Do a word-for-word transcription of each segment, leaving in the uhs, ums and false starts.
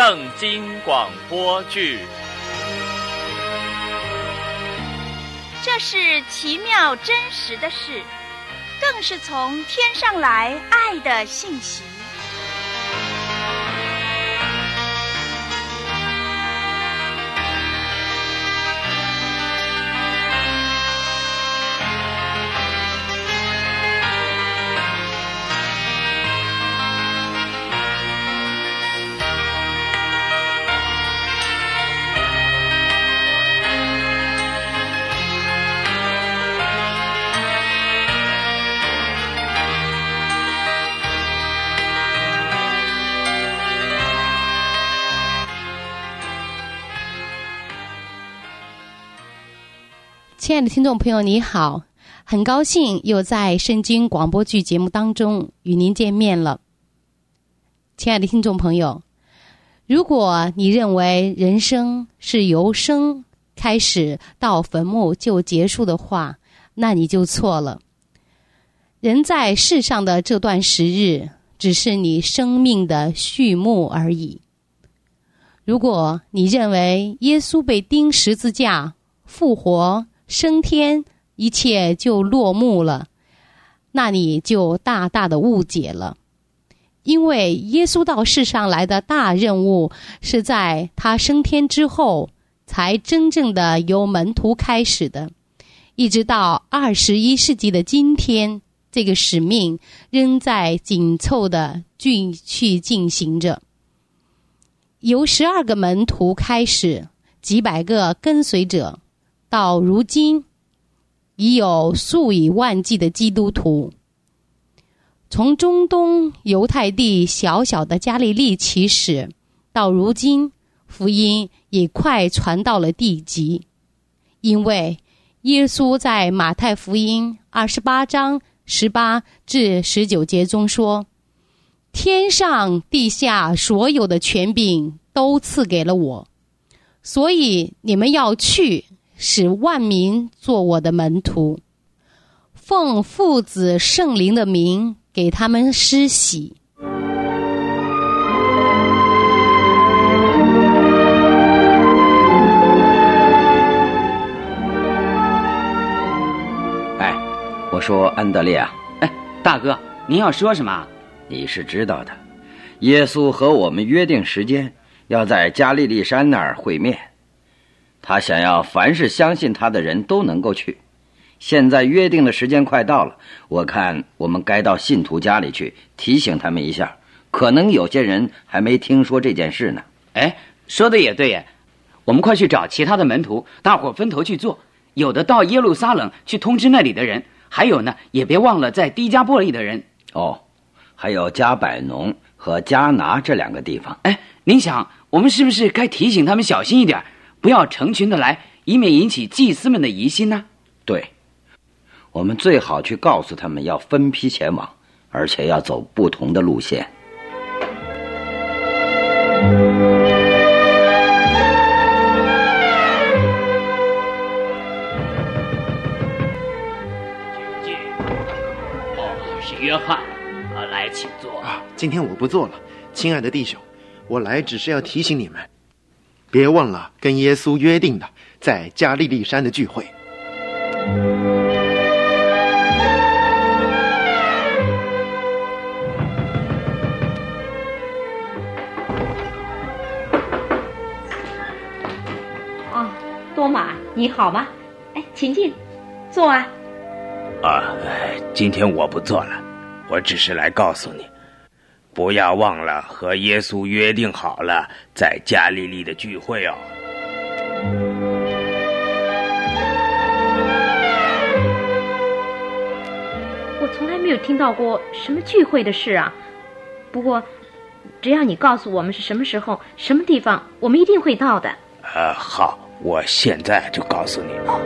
圣经广播剧。 这是奇妙真实的事，更是从天上来爱的信息。 亲爱的听众朋友，你好，很高兴又在圣经广播剧节目当中与您见面了。亲爱的听众朋友，如果你认为人生是由生开始到坟墓就结束的话，那你就错了。人在世上的这段时日，只是你生命的序幕而已。如果你认为耶稣被钉十字架、复活、升天，一切就落幕了，那你就大大的误解了。因为耶稣到世上来的大任务是在他升天之后才真正的由门徒开始的，一直到二十一世纪的今天，这个使命仍在紧凑的继续进行着。由十二个门徒开始，几百个跟随者，到如今已有数以万计的基督徒。从中东犹太地小小的加利利起始，到如今福音也快传到了地极。因为耶稣在马太福音二十八章十八至十九节中说，天上地下所有的权柄都赐给了我，所以你们要去，使万民做我的门徒，奉父子圣灵的名给他们施洗。 哎，我说安德烈啊， 哎，大哥，您要说什么？ 你是知道的，耶稣和我们约定时间，要在加利利山那儿会面。他想要凡是相信他的人都能够去。现在约定的时间快到了，我看我们该到信徒家里去提醒他们一下，可能有些人还没听说这件事呢。 哎，说的也对耶，我们快去找其他的门徒，大伙分头去做，有的到耶路撒冷去通知那里的人，还有呢，也别忘了在低加波利的人。 哦，还有加百农和加拿这两个地方。 哎，您想我们是不是该提醒他们小心一点，不要成群的来，以免引起祭司们的疑心呢？ 对，我们最好去告诉他们要分批前往，而且要走不同的路线。 哦，是约翰啊，来，请坐啊。今天我不做了，亲爱的弟兄，我来只是要提醒你们，别忘了跟耶稣约定的在加利利山的聚会。 哦，多玛，你好吗？哎，请进，坐啊。 啊，今天我不做了，我只是来告诉你，不要忘了和耶稣约定好了在加利利的聚会哦。 我从来没有听到过什么聚会的事啊。不过，只要你告诉我们是什么时候、什么地方，我们一定会到的。 呃，好，我现在就告诉你了。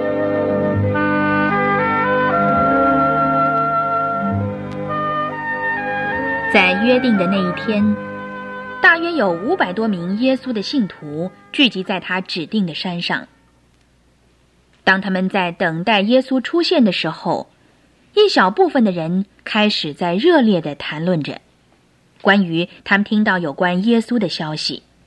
在约定的那一天，大约有五百多名耶稣的信徒聚集在他指定的山上。当他们在等待耶稣出现的时候，一小部分的人开始在热烈地谈论着关于他们听到有关耶稣的消息。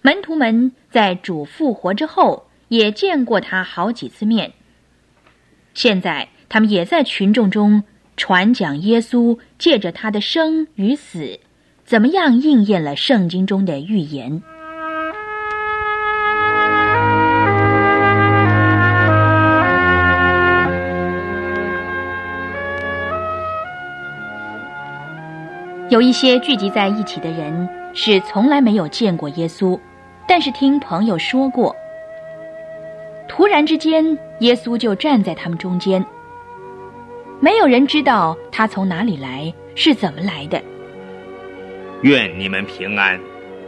门徒们在主复活之后也见过他好几次面。现在他们也在群众中传讲耶稣借着他的生与死，怎么样应验了圣经中的预言。有一些聚集在一起的人是从来没有见过耶稣，但是听朋友说过。突然之间，耶稣就站在他们中间，没有人知道他从哪里来，是怎么来的。 愿你们平安。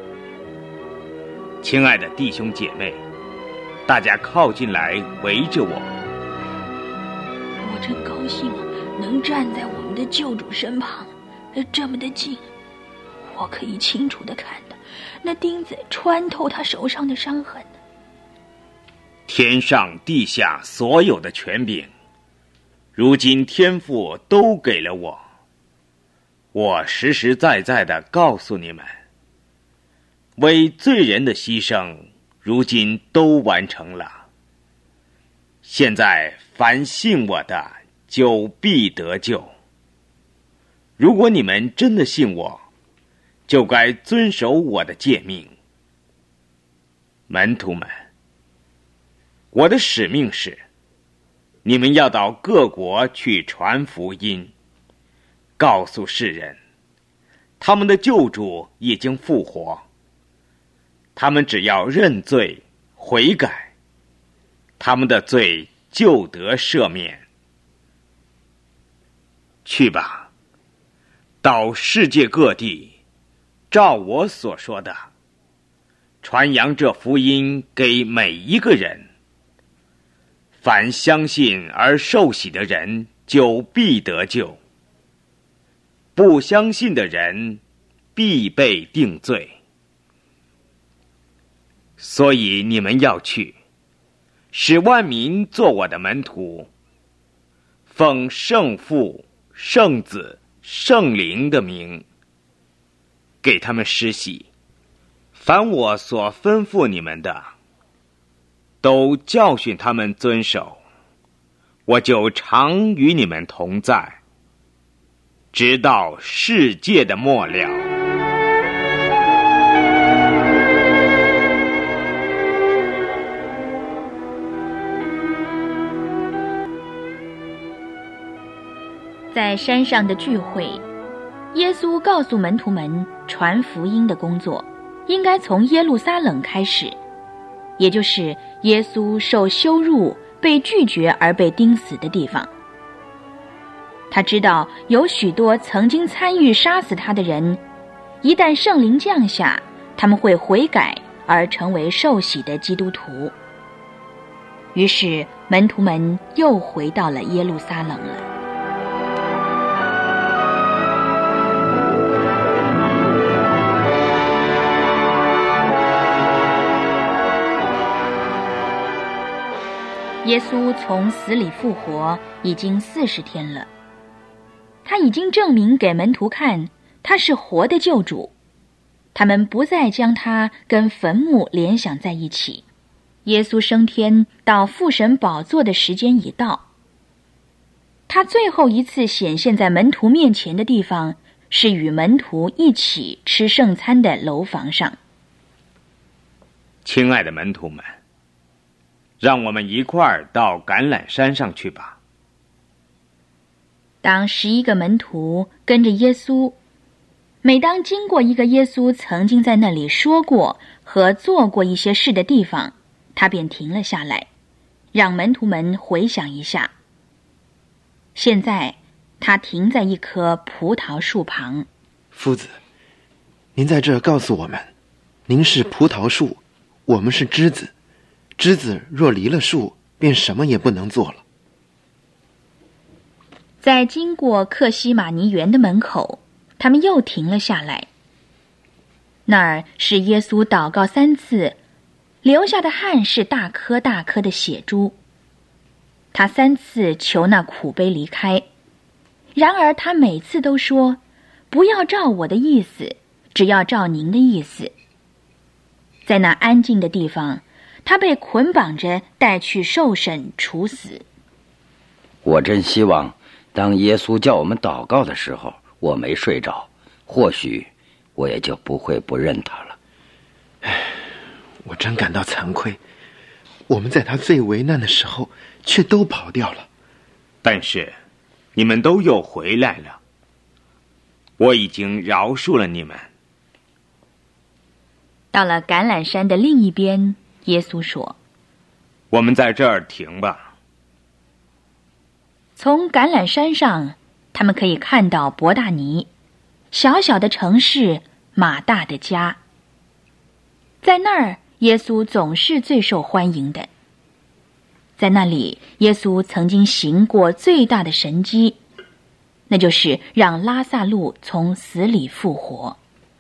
亲爱的弟兄姐妹，大家靠近来围着我。 我真高兴能站在我们的救主身旁，这么的近，我可以清楚地看到那钉子穿透他手上的伤痕。 天上地下所有的权柄，如今天父都给了我。我实实在在地告诉你们，为罪人的牺牲如今都完成了。现在凡信我的就必得救。如果你们真的信我，就该遵守我的诫命。门徒们，我的使命是，你们要到各国去传福音，告诉世人，他们的救主已经复活，他们只要认罪悔改，他们的罪就得赦免。去吧，到世界各地，照我所说的，传扬这福音给每一个人。凡相信而受洗的人，就必得救；不相信的人，必被定罪。所以你们要去，使万民做我的门徒，奉圣父、圣子、圣灵的名，给他们施洗。凡我所吩咐你们的，都教训他们遵守，我就常与你们同在，直到世界的末了。 在山上的聚会，耶稣告诉门徒们，传福音的工作应该从耶路撒冷开始，也就是耶稣受羞辱、被拒绝而被钉死的地方。他知道有许多曾经参与杀死他的人，一旦圣灵降下，他们会悔改而成为受洗的基督徒。于是门徒们又回到了耶路撒冷了。耶稣从死里复活已经四十天了，他已经证明给门徒看，他是活的救主。他们不再将他跟坟墓联想在一起。耶稣升天到父神宝座的时间已到。他最后一次显现在门徒面前的地方，是与门徒一起吃圣餐的楼房上。 亲爱的门徒们，让我们一块儿到橄榄山上去吧。 当十一个门徒跟着耶稣，每当经过一个耶稣曾经在那里说过和做过一些事的地方，他便停了下来，让门徒们回想一下。现在他停在一棵葡萄树旁。 夫子，您在这儿告诉我们，您是葡萄树，我们是枝子。枝子若离了树，便什么也不能做了。 在经过克西马尼园的门口，他们又停了下来。那儿是耶稣祷告三次，流下的汗是大颗大颗的血珠。他三次求那苦杯离开，然而他每次都说，不要照我的意思，只要照您的意思。 在那安静的地方，他被捆绑着带去受审处死。 我真希望当耶稣叫我们祷告的时候，我没睡着，或许我也就不会不认他了。 唉，我真感到惭愧，我们在他最为难的时候却都跑掉了。 但是你们都又回来了，我已经饶恕了你们。 到了橄榄山的另一边，耶稣说： 我们在这儿停吧。 从橄榄山上，他们可以看到伯大尼，小小的城市，马大的家。在那儿，耶稣总是最受欢迎的。在那里，耶稣曾经行过最大的神迹，那就是让拉撒路从死里复活。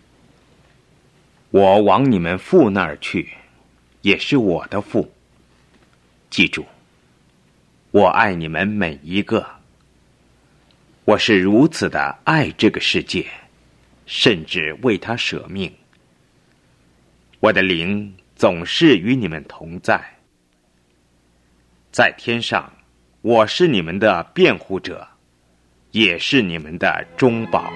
我往你们父那儿去，也是我的父。记住，我爱你们每一个。我是如此的爱这个世界，甚至为他舍命。我的灵总是与你们同在。在天上，我是你们的辩护者，也是你们的中保。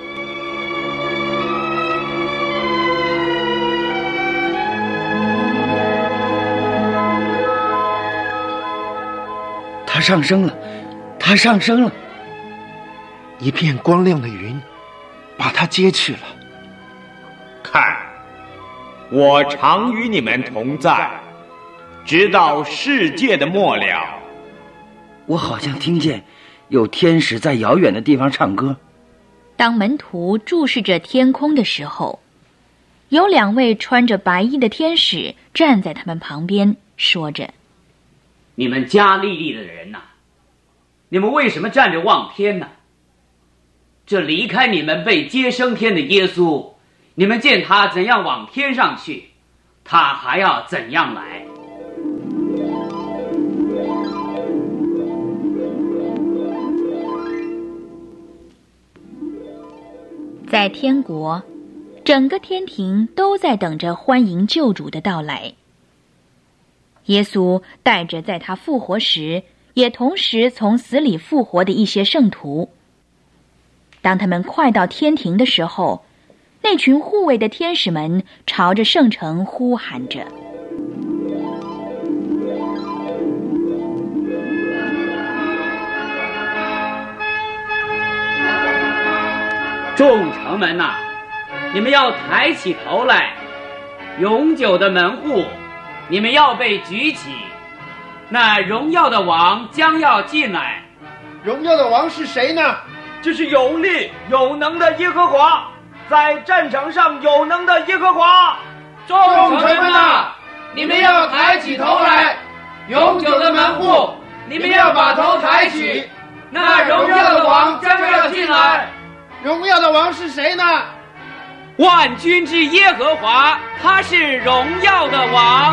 他上升了，他上升了。 一片光亮的云把他接去了。 看，我常与你们同在，直到世界的末了。 我好像听见有天使在遥远的地方唱歌。 当门徒注视着天空的时候，有两位穿着白衣的天使站在他们旁边，说着： 你们加利利的人呐、啊，你们为什么站着望天呢？这离开你们被接升天的耶稣，你们见他怎样往天上去，他还要怎样来。 在天国，整个天庭都在等着欢迎救主的到来。耶稣带着在他复活时也同时从死里复活的一些圣徒。当他们快到天庭的时候，那群护卫的天使们朝着圣城呼喊着： 众城门呐、啊，你们要抬起头来，永久的门户，你们要被举起，那荣耀的王将要进来。 荣耀的王是谁呢？ 就是有力有能的耶和华，在战场上有能的耶和华。 众城门呐，你们要抬起头来，永久的门户，你们要把头抬起，那荣耀的王将要进来。荣耀的王是谁呢？ 万军之耶和华，他是荣耀的王。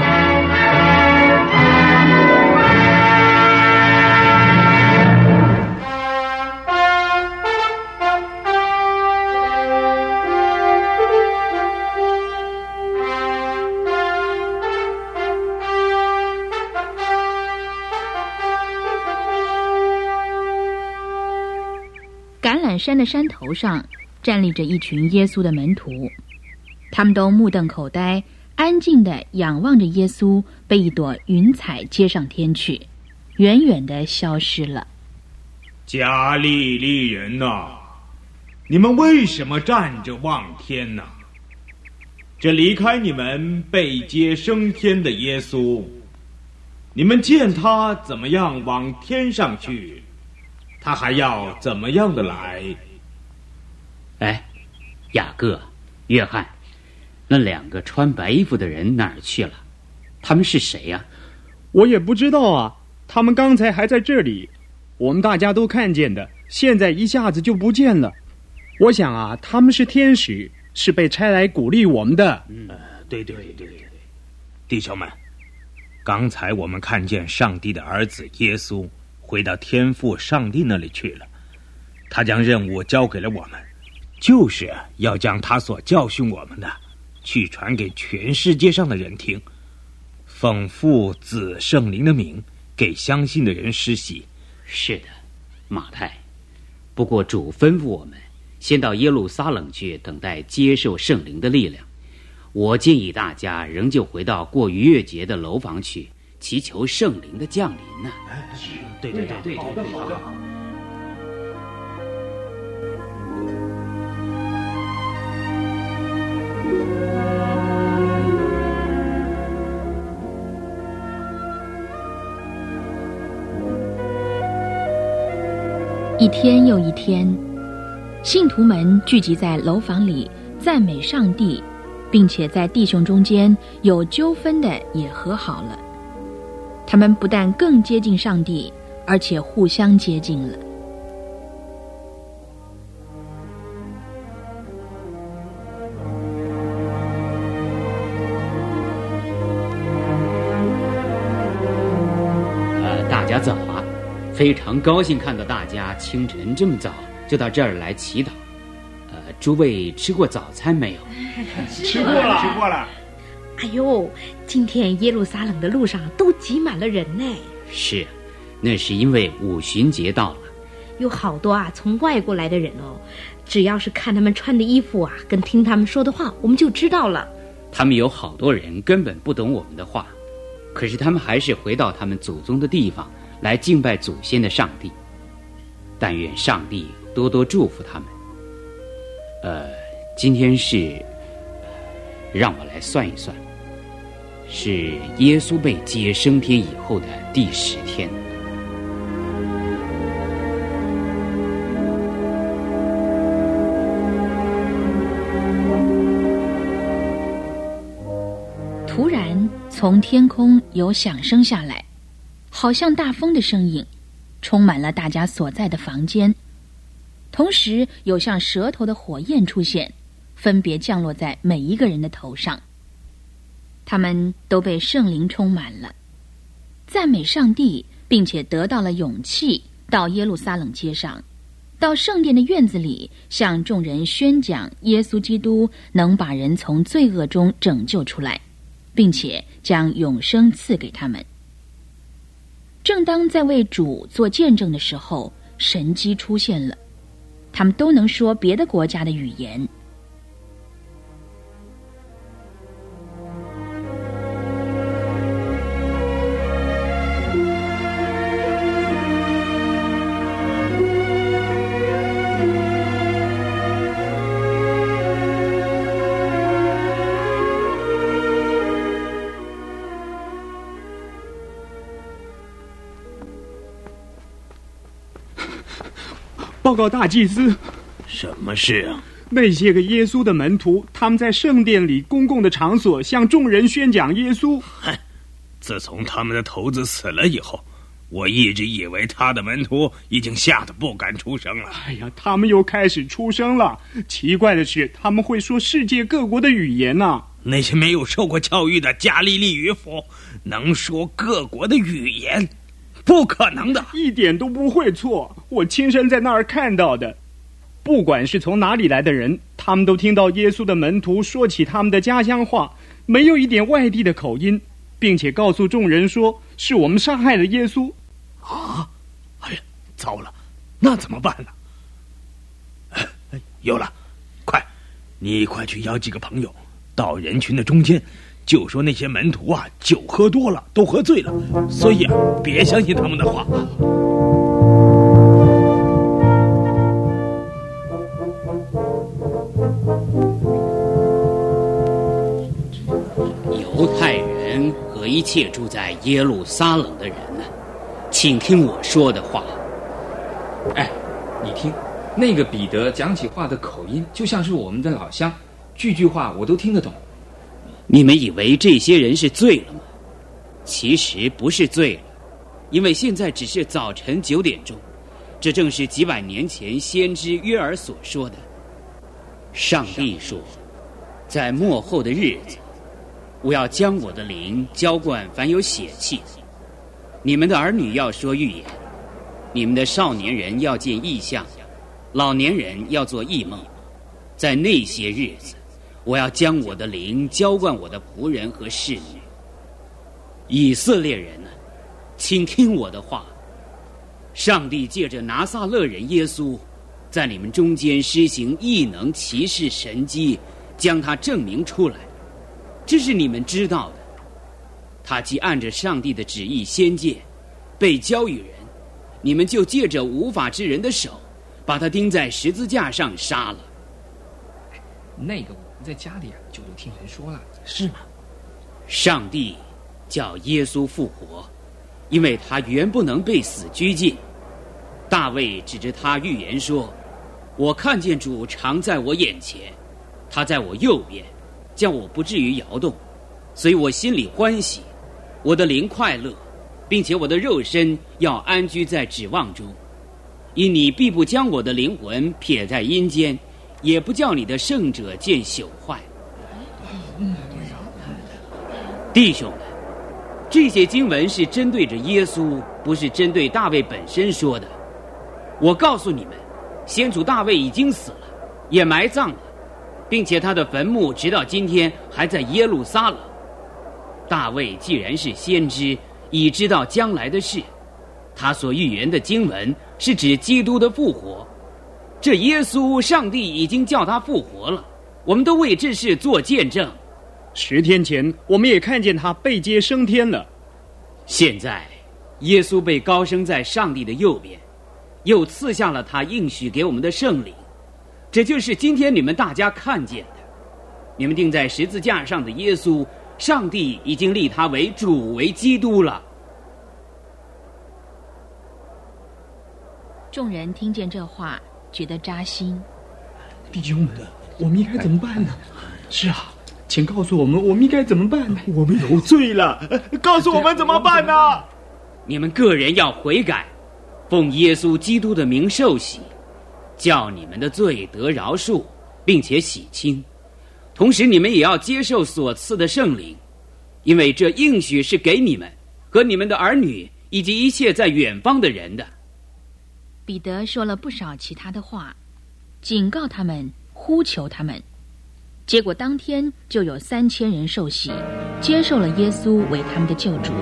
橄榄山的山头上站立着一群耶稣的门徒，他们都目瞪口呆，安静地仰望着耶稣被一朵云彩接上天去，远远地消失了。 加利利人呐、啊，你们为什么站着望天呢？这离开你们被接升天的耶稣，你们见他怎么样往天上去，他还要怎么样的来？ 哎，雅各、约翰，那两个穿白衣服的人哪儿去了？他们是谁呀、啊？ 我也不知道啊，他们刚才还在这里，我们大家都看见的，现在一下子就不见了。我想啊，他们是天使，是被差来鼓励我们的。 嗯，呃、对对对对对，弟兄们，刚才我们看见上帝的儿子耶稣回到天父上帝那里去了，他将任务交给了我们，就是要将他所教训我们的去传给全世界上的人听，奉父子圣灵的名给相信的人施洗。 是的，马太。不过主吩咐我们先到耶路撒冷去等待接受圣灵的力量。我建议大家仍旧回到过逾越节的楼房去，祈求圣灵的降临呢、啊。 对对对对，好的好的。 一天又一天，信徒们聚集在楼房里赞美上帝，并且在弟兄中间有纠纷的也和好了。他们不但更接近上帝，而且互相接近了。 呃，大家早啊！非常高兴看到大家清晨这么早就到这儿来祈祷。呃，诸位吃过早餐没有？ 吃过了，吃过了。 哎呦，今天耶路撒冷的路上都挤满了人呢。 是，那是因为五旬节到了， 有好多啊从外国来的人哦。只要是看他们穿的衣服啊，跟听他们说的话，我们就知道了。 他们有好多人根本不懂我们的话，可是他们还是回到他们祖宗的地方来敬拜祖先的上帝。但愿上帝多多祝福他们。呃，今天是，让我来算一算，是耶稣被接升天以后的第十天。 突然，从天空有响声下来，好像大风的声音，充满了大家所在的房间。同时，有像舌头的火焰出现，分别降落在每一个人的头上。他们都被圣灵充满了，赞美上帝，并且得到了勇气，到耶路撒冷街上，到圣殿的院子里，向众人宣讲耶稣基督能把人从罪恶中拯救出来，并且将永生赐给他们。正当在为主做见证的时候，神迹出现了，他们都能说别的国家的语言。 报告大祭司， 什么事啊？ 那些个耶稣的门徒，他们在圣殿里公共的场所向众人宣讲耶稣。 嗨，自从他们的头子死了以后，我一直以为他的门徒已经吓得不敢出声了。 哎呀，他们又开始出声了。奇怪的是，他们会说世界各国的语言呢、啊。 那些没有受过教育的加利利渔夫能说各国的语言？不可能的， 一点都不会错。我亲身在那儿看到的。不管是从哪里来的人，他们都听到耶稣的门徒说起他们的家乡话，没有一点外地的口音，并且告诉众人说是我们杀害了耶稣。 啊！哎呀，糟了，那怎么办呢？哎，有了，快，你快去邀几个朋友到人群的中间，就说那些门徒啊，酒喝多了，都喝醉了，所以啊，别相信他们的话。 犹太人和一切住在耶路撒冷的人呢，请听我说的话。 哎，你听，那个彼得讲起话的口音，就像是我们的老乡，句句话我都听得懂。 你们以为这些人是醉了吗？其实不是醉了，因为现在只是早晨九点钟，这正是几百年前先知约珥所说的。上帝说，在末后的日子，我要将我的灵浇灌凡有血气的，你们的儿女要说预言，你们的少年人要见异象，老年人要做异梦。在那些日子， 我要将我的灵浇灌我的仆人和侍女。以色列人啊，请听我的话。上帝借着拿撒勒人耶稣，在你们中间施行异能、奇事、神迹，将他证明出来，这是你们知道的。他既按着上帝的旨意先见，被交与人，你们就借着无法之人的手，把他钉在十字架上杀了。 那个我们在家里啊，就都听人说了。 是吗？上帝叫耶稣复活，因为他原不能被死拘禁。大卫指着他预言说：我看见主常在我眼前，他在我右边，叫我不至于摇动，所以我心里欢喜，我的灵快乐，并且我的肉身要安居在指望中。因你必不将我的灵魂撇在阴间，也不叫你的圣者见朽坏。弟兄们，这些经文是针对着耶稣，不是针对大卫本身说的。我告诉你们，先祖大卫已经死了，也埋葬了，并且他的坟墓直到今天还在耶路撒冷。大卫既然是先知，已知道将来的事，他所预言的经文是指基督的复活。这耶稣，上帝已经叫他复活了，我们都为这事做见证。 十天前我们也看见他被接升天了。 现在耶稣被高升在上帝的右边，又赐下了他应许给我们的圣灵，这就是今天你们大家看见的。你们钉在十字架上的耶稣，上帝已经立他为主，为基督了。 众人听见这话，觉得扎心。 弟兄们，我们应该怎么办呢？是啊，请告诉我们，我们应该怎么办呢？ 我们有罪了，告诉我们怎么办呢？ 你们个人要悔改，奉耶稣基督的名受洗，叫你们的罪得饶恕，并且洗清。同时你们也要接受所赐的圣灵，因为这应许是给你们和你们的儿女以及一切在远方的人的。 彼得说了不少其他的话，警告他们，呼求他们。结果当天就有三千人受洗，接受了耶稣为他们的救主。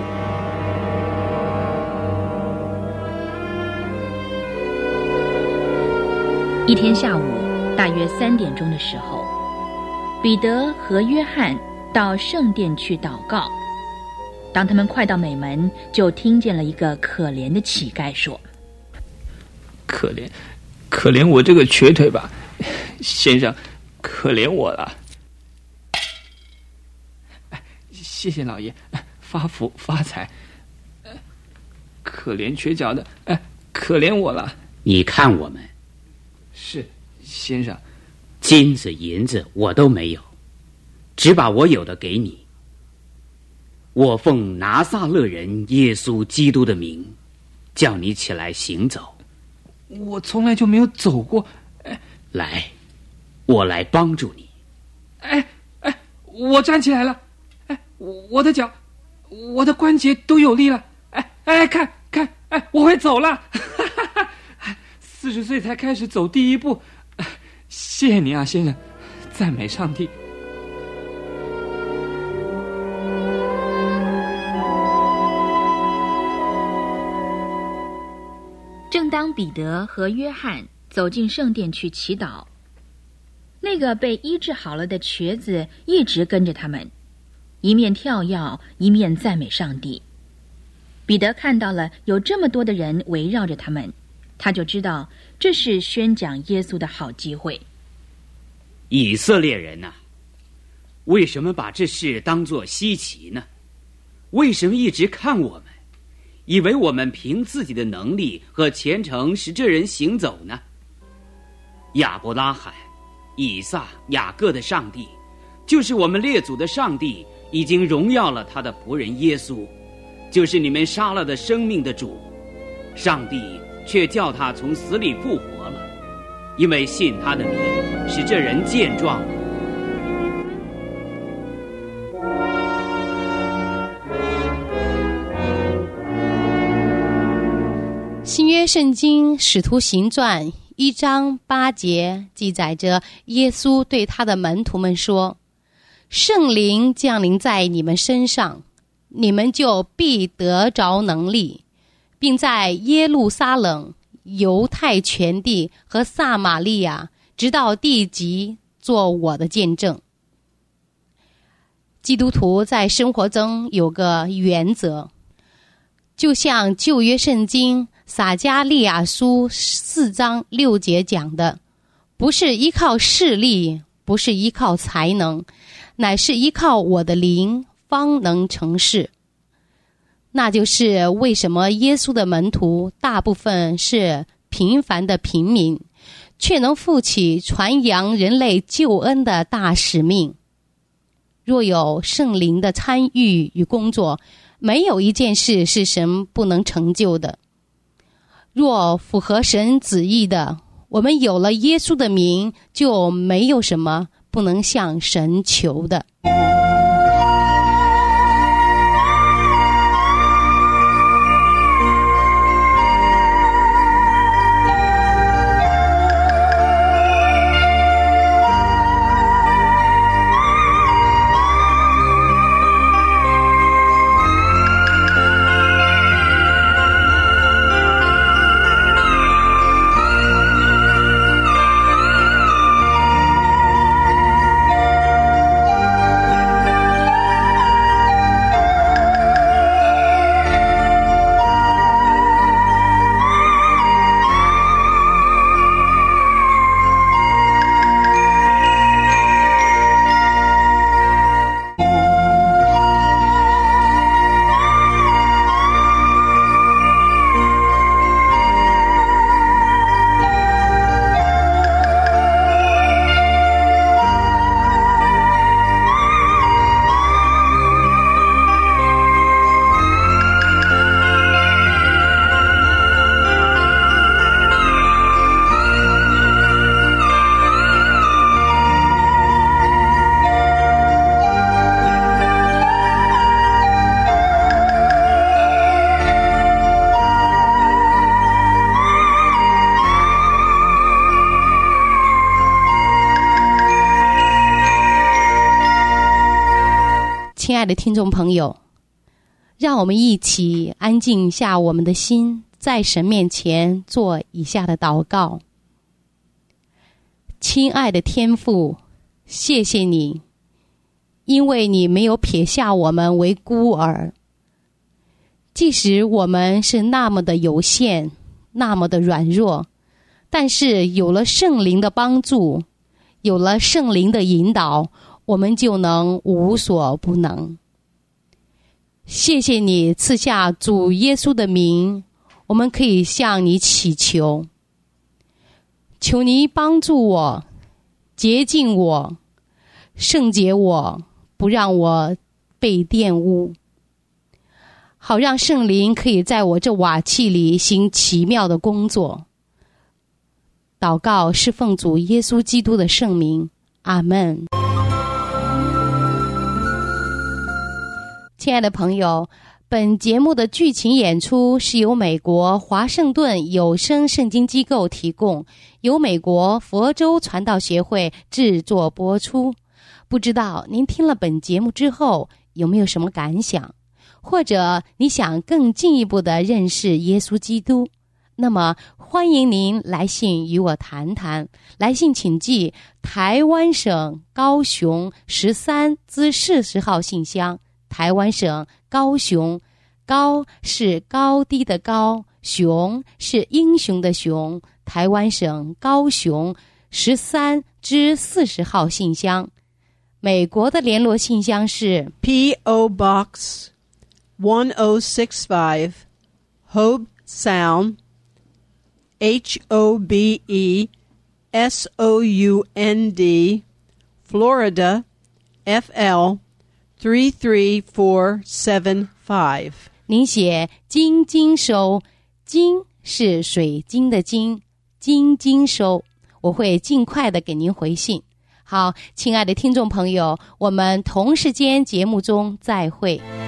一天下午大约三点钟的时候，彼得和约翰到圣殿去祷告。当他们快到美门，就听见了一个可怜的乞丐说： 可怜可怜我这个瘸腿吧，先生，可怜我了。谢谢老爷，发福发财。可怜瘸脚的，哎，可怜我了。 你看我们。 是，先生。 金子银子我都没有，只把我有的给你。我奉拿撒勒人耶稣基督的名，叫你起来行走。 我从来就没有走过。哎， 来，我来帮助你。 哎哎，我站起来了。哎，我的脚，我的关节都有力了。哎哎，看看，哎，我会走了。四十岁才开始走第一步，谢谢你啊，先生，赞美上帝。 正当彼得和约翰走进圣殿去祈祷，那个被医治好了的瘸子一直跟着他们，一面跳跃，一面赞美上帝。彼得看到了有这么多的人围绕着他们，他就知道这是宣讲耶稣的好机会。 以色列人啊，为什么把这事当作稀奇呢？为什么一直看我们，以为我们凭自己的能力和虔诚使这人行走呢？亚伯拉罕、以撒、雅各的上帝，就是我们列祖的上帝，已经荣耀了他的仆人耶稣，就是你们杀了的生命的主。上帝却叫他从死里复活了，因为信他的名，使这人健壮了。 新约圣经使徒行传一章八节记载着耶稣对他的门徒们说：圣灵降临在你们身上，你们就必得着能力，并在耶路撒冷、犹太全地和撒玛利亚直到地极做我的见证。基督徒在生活中有个原则，就像旧约圣经撒迦利亚书四章六节讲的，不是依靠势力，不是依靠才能，乃是依靠我的灵方能成事。那就是为什么耶稣的门徒大部分是平凡的平民，却能负起传扬人类救恩的大使命。若有圣灵的参与与工作，没有一件事是神不能成就的。若符合神旨意的，我们有了耶稣的名，就没有什么不能向神求的。亲爱的听众朋友，让我们一起安静下我们的心，在神面前做以下的祷告。亲爱的天父，谢谢你，因为你没有撇下我们为孤儿。即使我们是那么的有限，那么的软弱，但是有了圣灵的帮助，有了圣灵的引导，我们就能无所不能。谢谢你赐下主耶稣的名，我们可以向你祈求，求你帮助我，洁净我，圣洁我，不让我被玷污，好让圣灵可以在我这瓦器里行奇妙的工作。祷告是奉主耶稣基督的圣名，阿们。亲爱的朋友，本节目的剧情演出是由美国华盛顿有声圣经机构提供，由美国佛州传道协会制作播出。不知道您听了本节目之后有没有什么感想，或者你想更进一步的认识耶稣基督，那么欢迎您来信与我谈谈。来信请寄台湾省高雄十三至四十号信箱，台湾省高雄，高是高低的高，雄是英雄的雄，台湾省高雄十三至四十号信箱。美国的联络信箱是 P O Box one oh six five Hobe Sound H O B E S O U N D Florida F L three three four seven five。 您写金金收，金是水晶的金，金金收，我会尽快的给您回信。好，亲爱的听众朋友，我们同时间节目中再会。